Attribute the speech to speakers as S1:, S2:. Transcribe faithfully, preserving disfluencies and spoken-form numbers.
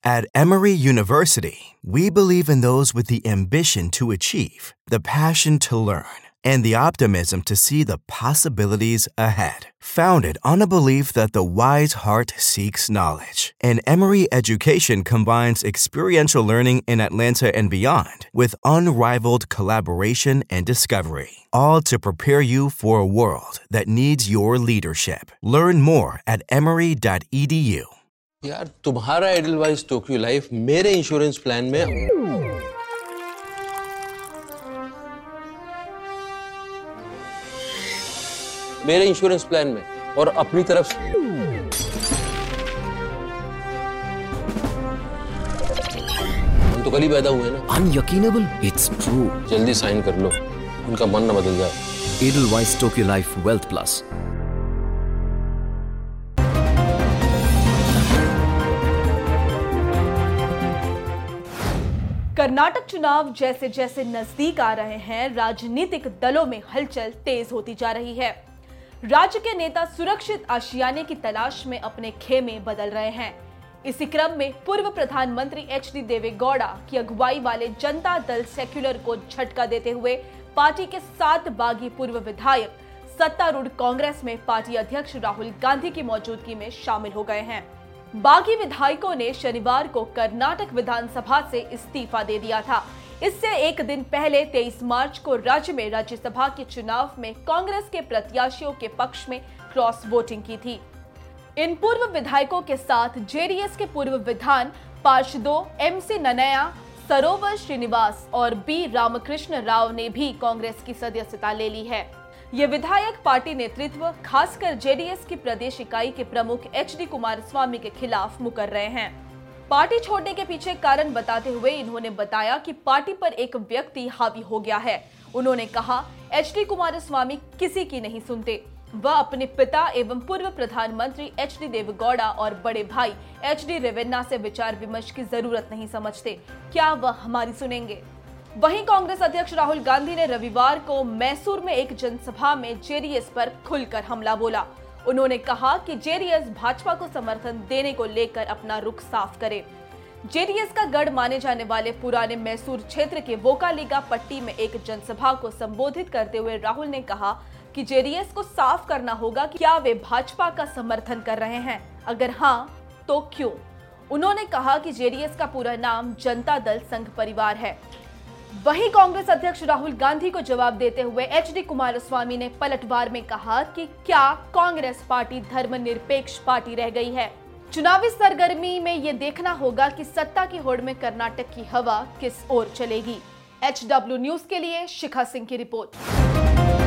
S1: At Emory University, we believe in those with the ambition to achieve, the passion to learn, and the optimism to see the possibilities ahead. Founded on a belief that the wise heart seeks knowledge, and Emory education combines experiential learning in Atlanta and beyond with unrivaled collaboration and discovery, all to prepare you for a world that needs your leadership. Learn more at emory dot e d u.
S2: यार तुम्हारा Edelweiss Tokio Life मेरे insurance plan में मेरे insurance plan में और अपनी तरफ से हम तो कल ही पैदा हुए ना।
S3: Unyakinable, it's true.
S2: जल्दी साइन कर लो, उनका मन न बदल जाए।
S3: Edelweiss Tokyo Life Wealth Plus.
S4: Karnataka चुनाव जैसे जैसे नजदीक आ रहे हैं, राजनीतिक दलों में हलचल तेज होती जा रही है। राज्य के नेता सुरक्षित आशियाने की तलाश में अपने खेमे बदल रहे हैं। इसी क्रम में पूर्व प्रधानमंत्री एच डी देवेगौड़ा की अगुवाई वाले जनता दल सेक्युलर को झटका देते हुए पार्टी के सात बागी पूर्व विधायक सत्तारूढ़ कांग्रेस में पार्टी अध्यक्ष राहुल गांधी की मौजूदगी में शामिल हो गए हैं। बागी विधायकों ने शनिवार को कर्नाटक विधानसभा से इस्तीफा दे दिया था। इससे एक दिन पहले तेईस मार्च को राज्य में राज्यसभा के चुनाव में कांग्रेस के प्रत्याशियों के पक्ष में क्रॉस वोटिंग की थी। इन पूर्व विधायकों के साथ जेडीएस के पूर्व विधान पार्षदों एमसी ननया, सरोवर श्रीनिवास और बी रामकृष्ण राव ने भी कांग्रेस की सदस्यता ले ली है। ये विधायक पार्टी नेतृत्व, खासकर जेडीएस की प्रदेश इकाई के प्रमुख एच डी कुमारस्वामी के खिलाफ मुकर रहे हैं। पार्टी छोड़ने के पीछे कारण बताते हुए इन्होंने बताया कि पार्टी पर एक व्यक्ति हावी हो गया है। उन्होंने कहा, एच डी कुमारस्वामी किसी की नहीं सुनते। वह अपने पिता एवं पूर्व प्रधानमंत्री एच डी देवेगौड़ा और बड़े भाई एच डी रेवन्ना से विचार विमर्श की जरूरत नहीं समझते। क्या वह हमारी सुनेंगे? वहीं कांग्रेस अध्यक्ष राहुल गांधी ने रविवार को मैसूर में एक जनसभा में जेडीएस पर खुलकर हमला बोला। उन्होंने कहा कि जेडीएस भाजपा को समर्थन देने को लेकर अपना रुख साफ करे। जेडीएस का गढ़ माने जाने वाले पुराने मैसूर क्षेत्र के वोकालिगा पट्टी में एक जनसभा को संबोधित करते हुए राहुल ने कहा कि जेडीएस को साफ करना होगा कि क्या वे भाजपा का समर्थन कर रहे हैं, अगर हाँ तो क्यों। उन्होंने कहा कि जेडीएस का पूरा नाम जनता दल संघ परिवार है। वहीं कांग्रेस अध्यक्ष राहुल गांधी को जवाब देते हुए एच डी कुमारस्वामी ने पलटवार में कहा कि क्या कांग्रेस पार्टी धर्मनिरपेक्ष पार्टी रह गई है। चुनावी सरगर्मी में ये देखना होगा कि सत्ता की होड़ में कर्नाटक की हवा किस ओर चलेगी। एच डब्ल्यू न्यूज के लिए शिखा सिंह की रिपोर्ट।